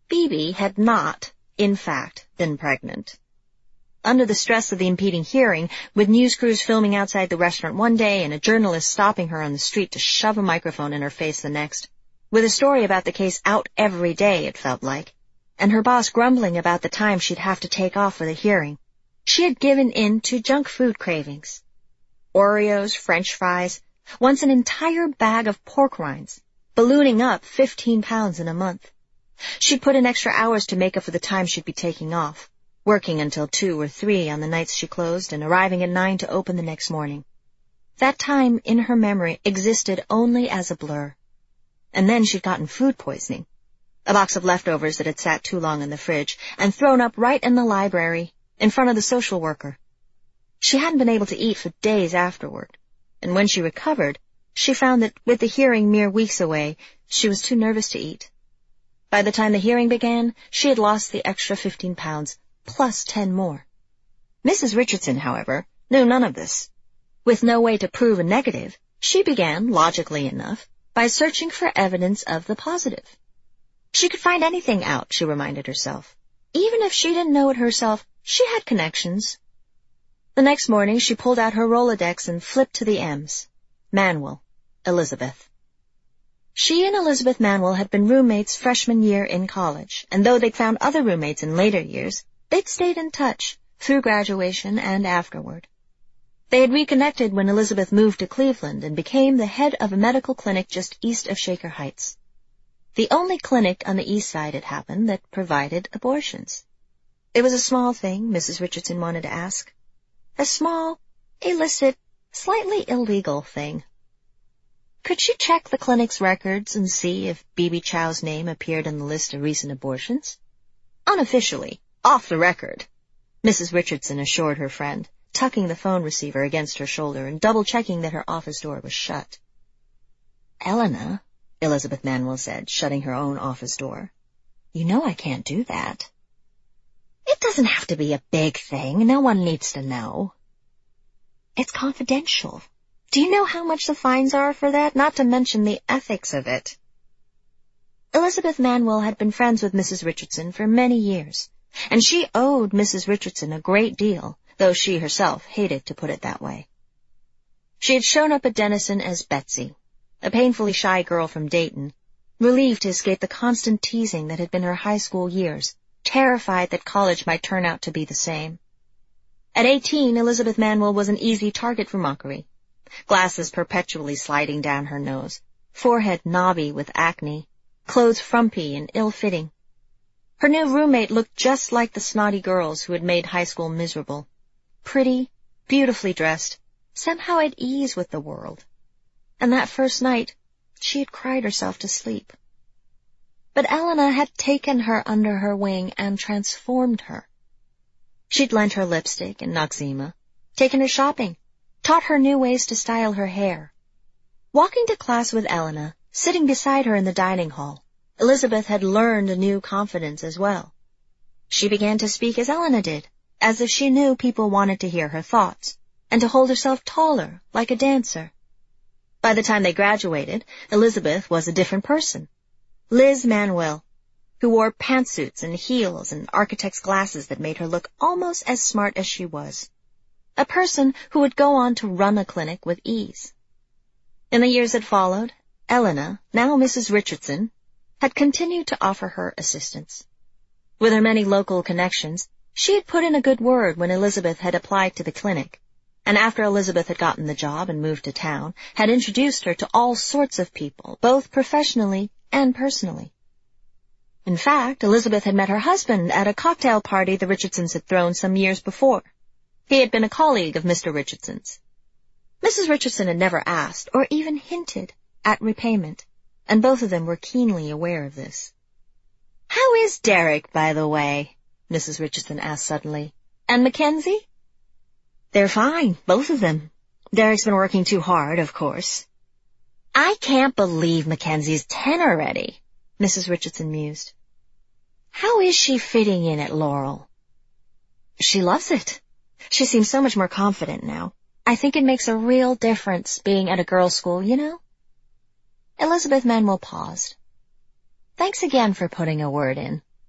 Phoebe had not, in fact, been pregnant. Under the stress of the impeding hearing, with news crews filming outside the restaurant one day and a journalist stopping her on the street to shove a microphone in her face the next, with a story about the case out every day, it felt like, and her boss grumbling about the time she'd have to take off for the hearing, she had given in to junk food cravings. Oreos, French fries, once an entire bag of pork rinds, ballooning up fifteen pounds in a month. She'd put in extra hours to make up for the time she'd be taking off, working until two or three on the nights she closed and arriving at nine to open the next morning. That time in her memory existed only as a blur. And then she'd gotten food poisoning, a box of leftovers that had sat too long in the fridge and thrown up right in the library in front of the social worker. She hadn't been able to eat for days afterward, and when she recovered, she found that with the hearing mere weeks away, she was too nervous to eat. By the time the hearing began, she had lost the extra fifteen pounds, plus ten more. Missus Richardson, however, knew none of this. With no way to prove a negative, she began, logically enough, by searching for evidence of the positive. She could find anything out, she reminded herself. Even if she didn't know it herself, she had connections. The next morning, she pulled out her Rolodex and flipped to the M's. Manuel, Elizabeth. She and Elizabeth Manuel had been roommates freshman year in college, and though they'd found other roommates in later years, they'd stayed in touch through graduation and afterward. They had reconnected when Elizabeth moved to Cleveland and became the head of a medical clinic just east of Shaker Heights. The only clinic on the east side, it happened, that provided abortions. It was a small thing, Missus Richardson wanted to ask. A small, illicit, slightly illegal thing. Could she check the clinic's records and see if Phoebe Chow's name appeared on the list of recent abortions? Unofficially, off the record, Missus Richardson assured her friend, tucking the phone receiver against her shoulder and double-checking that her office door was shut. Elena, Elizabeth Manuel said, shutting her own office door, you know I can't do that. It doesn't have to be a big thing. No one needs to know. It's confidential. Do you know how much the fines are for that? Not to mention the ethics of it. Elizabeth Manuel had been friends with Missus Richardson for many years, and she owed Missus Richardson a great deal, though she herself hated to put it that way. She had shown up at Denison as Betsy, a painfully shy girl from Dayton, relieved to escape the constant teasing that had been her high school years, terrified that college might turn out to be the same. At eighteen, Elizabeth Manuel was an easy target for mockery. Glasses perpetually sliding down her nose, forehead knobby with acne, clothes frumpy and ill-fitting. Her new roommate looked just like the snotty girls who had made high school miserable. Pretty, beautifully dressed, somehow at ease with the world. And that first night, she had cried herself to sleep. But Elena had taken her under her wing and transformed her. She'd lent her lipstick and Noxzema, taken her shopping, taught her new ways to style her hair. Walking to class with Elena, sitting beside her in the dining hall, Elizabeth had learned a new confidence as well. She began to speak as Elena did, as if she knew people wanted to hear her thoughts, and to hold herself taller, like a dancer. By the time they graduated, Elizabeth was a different person. Liz Manuel, who wore pantsuits and heels and architect's glasses that made her look almost as smart as she was. A person who would go on to run a clinic with ease. In the years that followed, Elena, now Missus Richardson, had continued to offer her assistance. With her many local connections, she had put in a good word when Elizabeth had applied to the clinic, and after Elizabeth had gotten the job and moved to town, had introduced her to all sorts of people, both professionally and personally. In fact, Elizabeth had met her husband at a cocktail party the Richardsons had thrown some years before. He had been a colleague of Mister Richardson's. Missus Richardson had never asked, or even hinted, at repayment, and both of them were keenly aware of this. "How is Derek, by the way?" Missus Richardson asked suddenly. "And Mackenzie?" "They're fine, both of them. Derek's been working too hard, of course." "I can't believe Mackenzie's ten already," Missus Richardson mused. "How is she fitting in at Laurel?" "She loves it. She seems so much more confident now. I think it makes a real difference being at a girls' school, you know." Elizabeth Manuel paused. "Thanks again for putting a word in,"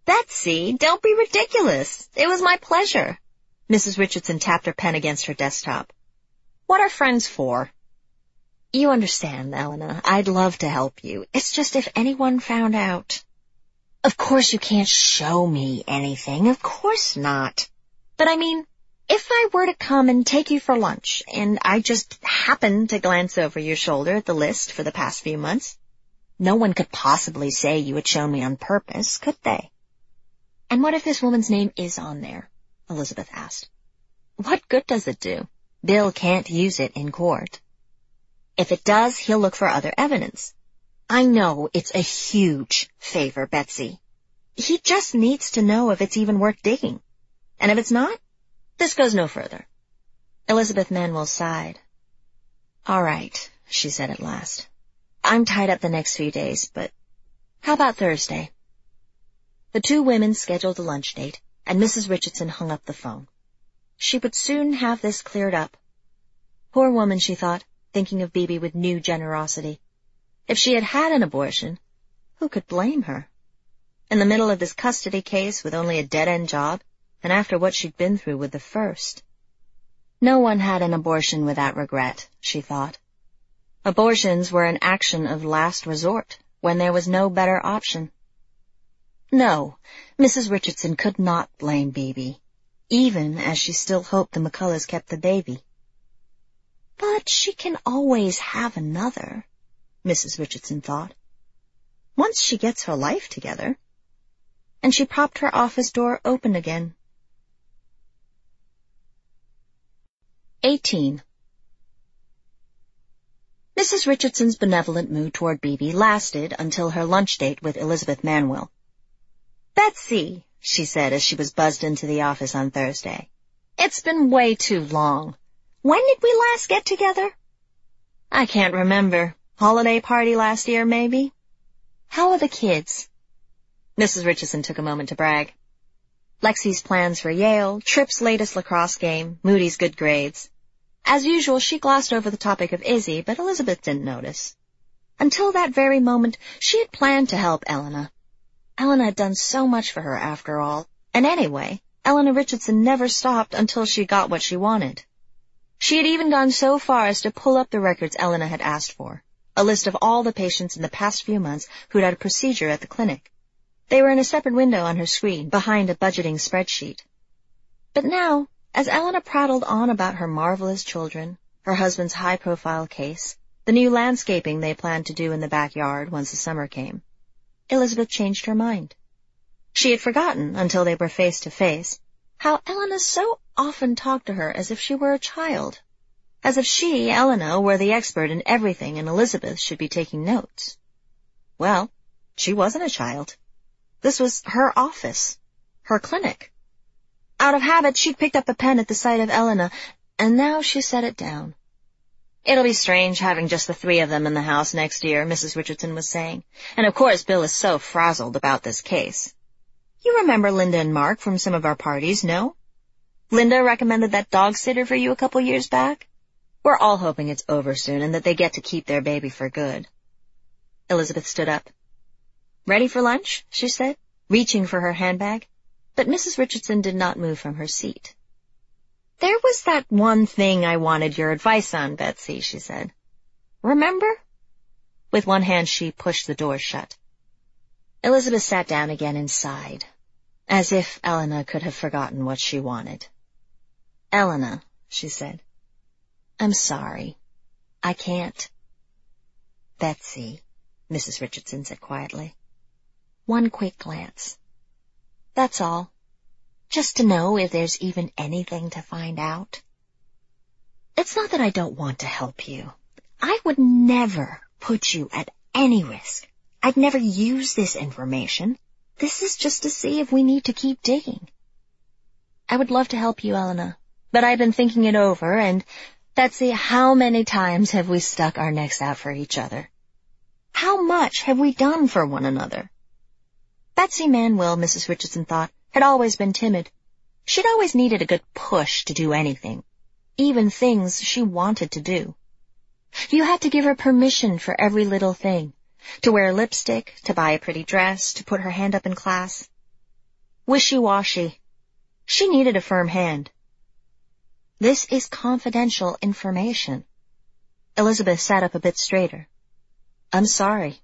Betsy, don't be ridiculous. It was my pleasure. Missus Richardson tapped her pen against her desktop. What are friends for? You understand, Elena. I'd love to help you. It's just if anyone found out. Of course you can't show me anything. Of course not. But I mean, if I were to come and take you for lunch, and I just happened to glance over your shoulder at the list for the past few months, no one could possibly say you had shown me on purpose, could they? And what if this woman's name is on there? Elizabeth asked. What good does it do? Bill can't use it in court. If it does, he'll look for other evidence. I know it's a huge favor, Betsy. He just needs to know if it's even worth digging. And if it's not, this goes no further. Elizabeth Manuel sighed. All right, she said at last. I'm tied up the next few days, but how about Thursday? The two women scheduled a lunch date, and Missus Richardson hung up the phone. She would soon have this cleared up. Poor woman, she thought, thinking of Beebe with new generosity. If she had had an abortion, who could blame her? In the middle of this custody case with only a dead-end job, and after what she'd been through with the first. No one had an abortion without regret, she thought. Abortions were an action of last resort, when there was no better option. No, Missus Richardson could not blame Beebe, even as she still hoped the McCullough kept the baby. But she can always have another, Missus Richardson thought, once she gets her life together. And she propped her office door open again. Eighteen. Missus Richardson's benevolent mood toward Beebe lasted until her lunch date with Elizabeth Manuel. Betsy, she said as she was buzzed into the office on Thursday, it's been way too long. When did we last get together? I can't remember. Holiday party last year, maybe? How are the kids? Missus Richardson took a moment to brag. Lexi's plans for Yale, Tripp's latest lacrosse game, Moody's good grades. As usual, she glossed over the topic of Izzy, but Elizabeth didn't notice. Until that very moment, she had planned to help Elena. Elena had done so much for her after all, and anyway, Elena Richardson never stopped until she got what she wanted. She had even gone so far as to pull up the records Elena had asked for, a list of all the patients in the past few months who'd had a procedure at the clinic. They were in a separate window on her screen, behind a budgeting spreadsheet. But now, as Elena prattled on about her marvelous children, her husband's high-profile case, the new landscaping they planned to do in the backyard once the summer came, Elizabeth changed her mind. She had forgotten, until they were face to face, how Elena so often talked to her as if she were a child, as if she, Elena, were the expert in everything and Elizabeth should be taking notes. Well, she wasn't a child. This was her office, her clinic. Out of habit, she'd picked up a pen at the sight of Elena, and now she set it down. It'll be strange having just the three of them in the house next year, Missus Richardson was saying, and of course Bill is so frazzled about this case. You remember Linda and Mark from some of our parties, no? Linda recommended that dog sitter for you a couple years back. We're all hoping it's over soon and that they get to keep their baby for good. Elizabeth stood up. Ready for lunch? She said, reaching for her handbag. But Missus Richardson did not move from her seat. There was that one thing I wanted your advice on, Betsy, she said. Remember? With one hand she pushed the door shut. Elizabeth sat down again and sighed, as if Elena could have forgotten what she wanted. Elena, she said, I'm sorry. I can't. Betsy, Missus Richardson said quietly. One quick glance. That's all. Just to know if there's even anything to find out. It's not that I don't want to help you. I would never put you at any risk. I'd never use this information. This is just to see if we need to keep digging. I would love to help you, Elena, but I've been thinking it over, and, Betsy, how many times have we stuck our necks out for each other? How much have we done for one another? Betsy Manuel, Missus Richardson thought, had always been timid. She'd always needed a good push to do anything, even things she wanted to do. You had to give her permission for every little thing, to wear lipstick, to buy a pretty dress, to put her hand up in class. wishy-washy. She needed a firm hand. This is confidential information. Elizabeth sat up a bit straighter. I'm sorry.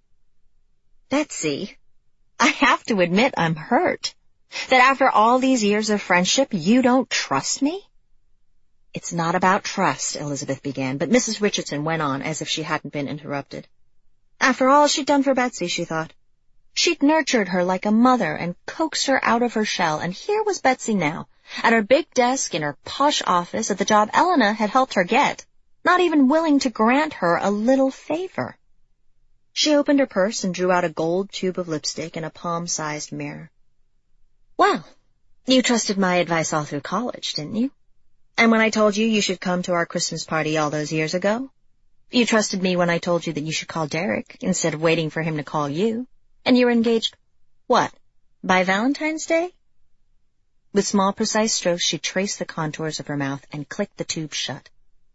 Betsy, I have to admit I'm hurt. That after all these years of friendship, you don't trust me? It's not about trust, Elizabeth began, but Missus Richardson went on as if she hadn't been interrupted. After all she'd done for Betsy, she thought. She'd nurtured her like a mother and coaxed her out of her shell, and here was Betsy now, at her big desk in her posh office at the job Elena had helped her get, not even willing to grant her a little favor. She opened her purse and drew out a gold tube of lipstick and a palm-sized mirror. Well, you trusted my advice all through college, didn't you? And when I told you you should come to our Christmas party all those years ago? You trusted me when I told you that you should call Derek instead of waiting for him to call you. And you were engaged, what, by Valentine's Day? With small, precise strokes, she traced the contours of her mouth and clicked the tube shut.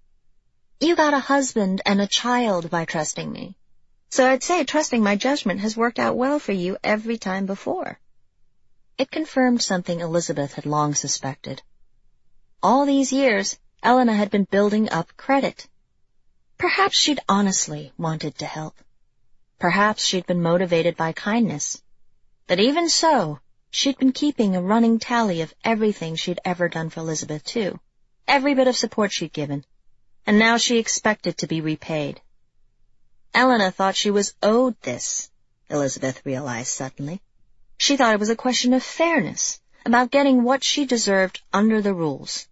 You got a husband and a child by trusting me. So I'd say trusting my judgment has worked out well for you every time before. It confirmed something Elizabeth had long suspected. All these years, Elena had been building up credit. Perhaps she'd honestly wanted to help. Perhaps she'd been motivated by kindness. But even so, she'd been keeping a running tally of everything she'd ever done for Elizabeth, too. Every bit of support she'd given. And now she expected to be repaid. Elena thought she was owed this, Elizabeth realized suddenly. She thought it was a question of fairness, about getting what she deserved under the rules.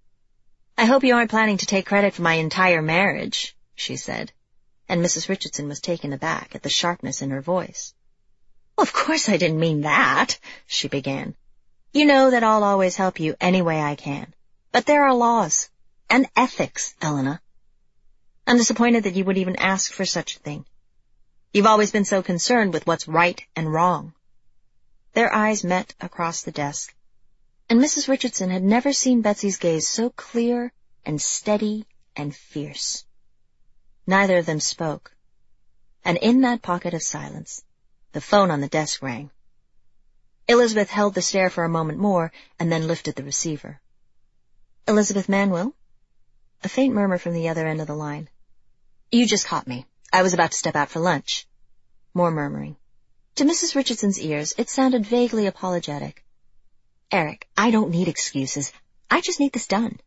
I hope you aren't planning to take credit for my entire marriage, she said, and Missus Richardson was taken aback at the sharpness in her voice. Well, of course I didn't mean that, she began. You know that I'll always help you any way I can. But there are laws and ethics, Elena. I'm disappointed that you would even ask for such a thing. You've always been so concerned with what's right and wrong. Their eyes met across the desk, and Missus Richardson had never seen Betsy's gaze so clear and steady and fierce. Neither of them spoke, and in that pocket of silence, the phone on the desk rang. Elizabeth held the stare for a moment more and then lifted the receiver. Elizabeth Manuel? A faint murmur from the other end of the line. You just caught me. I was about to step out for lunch. More murmuring. To Missus Richardson's ears, it sounded vaguely apologetic. Eric, I don't need excuses. I just need this done.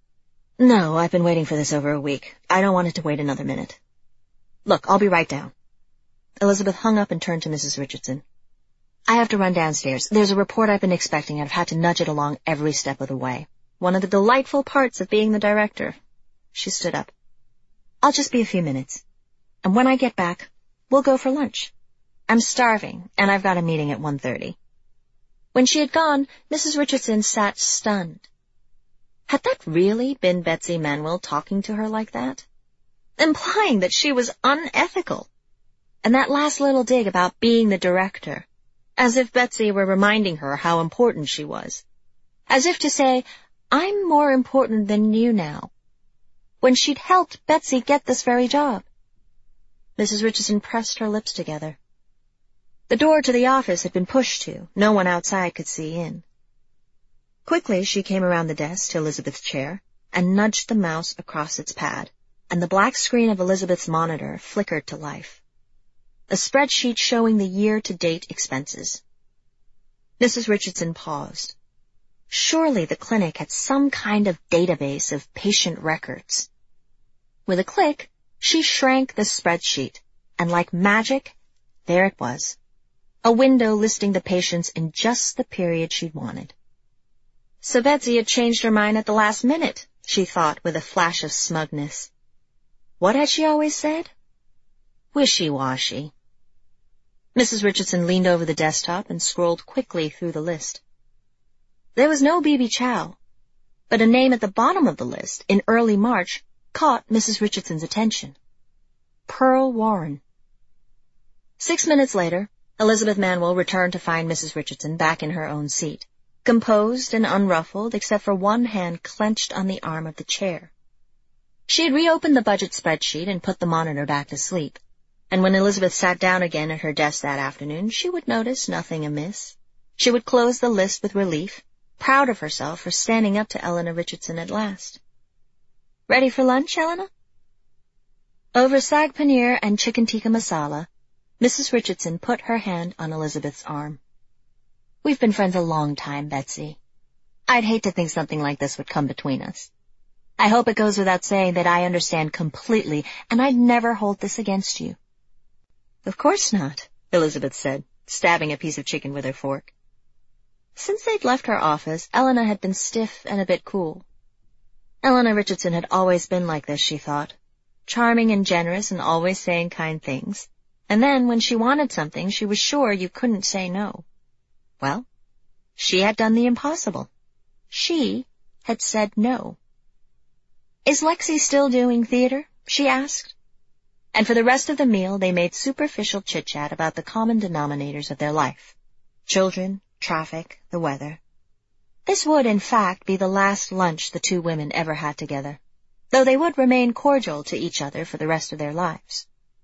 No, I've been waiting for this over a week. I don't want it to wait another minute. Look, I'll be right down. Elizabeth hung up and turned to Missus Richardson. I have to run downstairs. There's a report I've been expecting, and I've had to nudge it along every step of the way. One of the delightful parts of being the director. She stood up. I'll just be a few minutes. And when I get back, we'll go for lunch. I'm starving, and I've got a meeting at one thirty. When she had gone, Missus Richardson sat stunned. Had that really been Betsy Manuel talking to her like that? Implying that she was unethical. And that last little dig about being the director, as if Betsy were reminding her how important she was. As if to say, I'm more important than you now. When she'd helped Betsy get this very job. Missus Richardson pressed her lips together. The door to the office had been pushed to. No one outside could see in. Quickly she came around the desk to Elizabeth's chair and nudged the mouse across its pad, and the black screen of Elizabeth's monitor flickered to life. A spreadsheet showing the year-to-date expenses. Missus Richardson paused. Surely the clinic had some kind of database of patient records. With a click, she shrank the spreadsheet, and like magic, there it was. A window listing the patients in just the period she'd wanted. So Betsy had changed her mind at the last minute, she thought with a flash of smugness. What had she always said? Wishy-washy. Missus Richardson leaned over the desktop and scrolled quickly through the list. There was no B B Chow, but a name at the bottom of the list in early March caught Missus Richardson's attention. Pearl Warren. Six minutes later, Elizabeth Manuel returned to find Missus Richardson back in her own seat, composed and unruffled except for one hand clenched on the arm of the chair. She had reopened the budget spreadsheet and put the monitor back to sleep, and when Elizabeth sat down again at her desk that afternoon, she would notice nothing amiss. She would close the list with relief, proud of herself for standing up to Eleanor Richardson at last. "Ready for lunch, Eleanor?" Over sag paneer and chicken tikka masala, Missus Richardson put her hand on Elizabeth's arm. "We've been friends a long time, Betsy. I'd hate to think something like this would come between us. I hope it goes without saying that I understand completely, and I'd never hold this against you." "Of course not," Elizabeth said, stabbing a piece of chicken with her fork. Since they'd left her office, Eleanor had been stiff and a bit cool. Eleanor Richardson had always been like this, she thought, charming and generous and always saying kind things. And then, when she wanted something, she was sure you couldn't say no. Well, she had done the impossible. She had said no. "Is Lexi still doing theater?" she asked. And for the rest of the meal, they made superficial chit-chat about the common denominators of their life. Children, traffic, the weather. This would, in fact, be the last lunch the two women ever had together, though they would remain cordial to each other for the rest of their lives.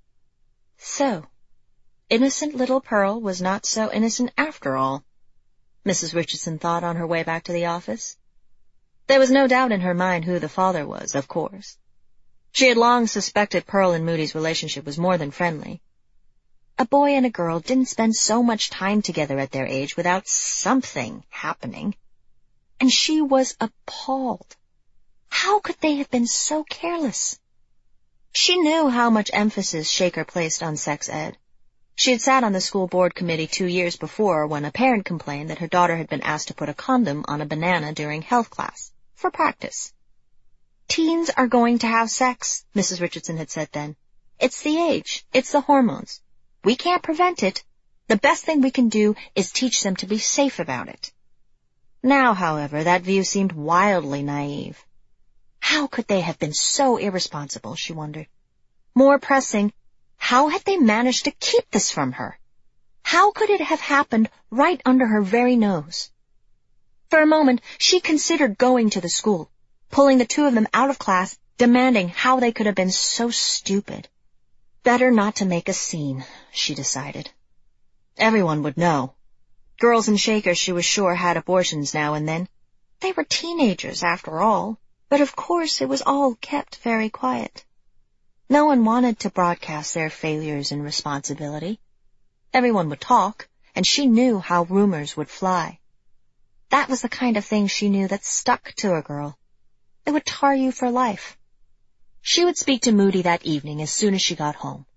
So, innocent little Pearl was not so innocent after all, Missus Richardson thought on her way back to the office. There was no doubt in her mind who the father was, of course. She had long suspected Pearl and Moody's relationship was more than friendly. A boy and a girl didn't spend so much time together at their age without something happening. And she was appalled. How could they have been so careless? She knew how much emphasis Shaker placed on sex ed. She had sat on the school board committee two years before when a parent complained that her daughter had been asked to put a condom on a banana during health class, for practice. "Teens are going to have sex," Missus Richardson had said then. "It's the age. It's the hormones. We can't prevent it. The best thing we can do is teach them to be safe about it." Now, however, that view seemed wildly naive. How could they have been so irresponsible, she wondered. More pressing, how had they managed to keep this from her? How could it have happened right under her very nose? For a moment, she considered going to the school, pulling the two of them out of class, demanding how they could have been so stupid. Better not to make a scene, she decided. Everyone would know. Girls in Shaker, she was sure, had abortions now and then. They were teenagers, after all, but of course it was all kept very quiet. No one wanted to broadcast their failures and responsibility. Everyone would talk, and she knew how rumors would fly. That was the kind of thing she knew that stuck to a girl. It would tar you for life. She would speak to Moody that evening as soon as she got home.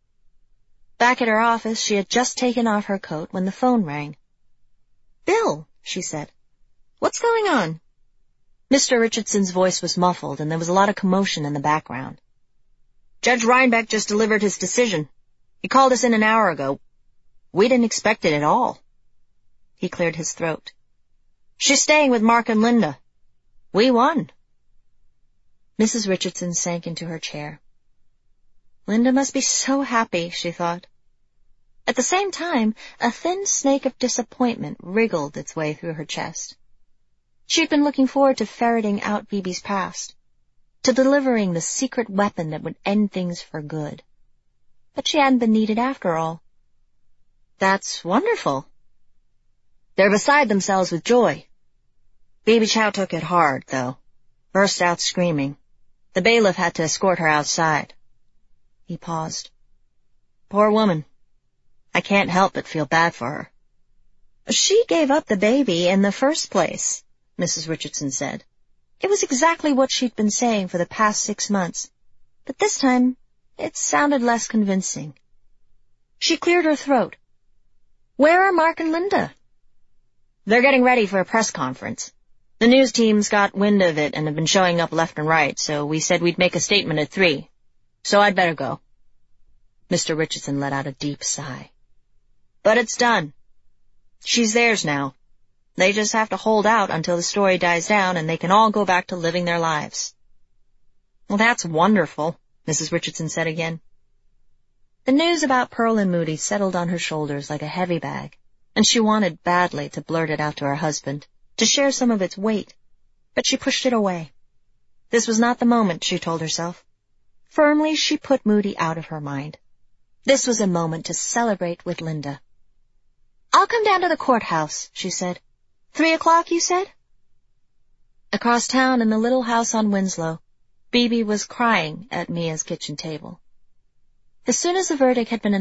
Back at her office, she had just taken off her coat when the phone rang. "Bill," she said. "What's going on?" Mister Richardson's voice was muffled, and there was a lot of commotion in the background. "Judge Rhinebeck just delivered his decision. He called us in an hour ago. We didn't expect it at all." He cleared his throat. "She's staying with Mark and Linda. We won." Missus Richardson sank into her chair. Linda must be so happy, she thought. At the same time, a thin snake of disappointment wriggled its way through her chest. She had been looking forward to ferreting out Phoebe's past, to delivering the secret weapon that would end things for good. But she hadn't been needed after all. "That's wonderful." They're beside themselves with joy. Phoebe Chow took it hard, though. Burst out screaming. The bailiff had to escort her outside. He paused. "Poor woman. I can't help but feel bad for her." "She gave up the baby in the first place," Missus Richardson said. It was exactly what she'd been saying for the past six months, but this time it sounded less convincing. She cleared her throat. "Where are Mark and Linda?" "They're getting ready for a press conference. The news team's got wind of it and have been showing up left and right, so we said we'd make a statement at three. So I'd better go." Mister Richardson let out a deep sigh. "But it's done. She's theirs now. They just have to hold out until the story dies down and they can all go back to living their lives." "Well, that's wonderful," Missus Richardson said again. The news about Pearl and Moody settled on her shoulders like a heavy bag, and she wanted badly to blurt it out to her husband, to share some of its weight, but she pushed it away. This was not the moment, she told herself. Firmly, she put Moody out of her mind. This was a moment to celebrate with Linda. I'll come down to the courthouse, she said. Three o'clock, you said? Across town in the little house on Winslow, Bebe was crying at Mia's kitchen table. As soon as the verdict had been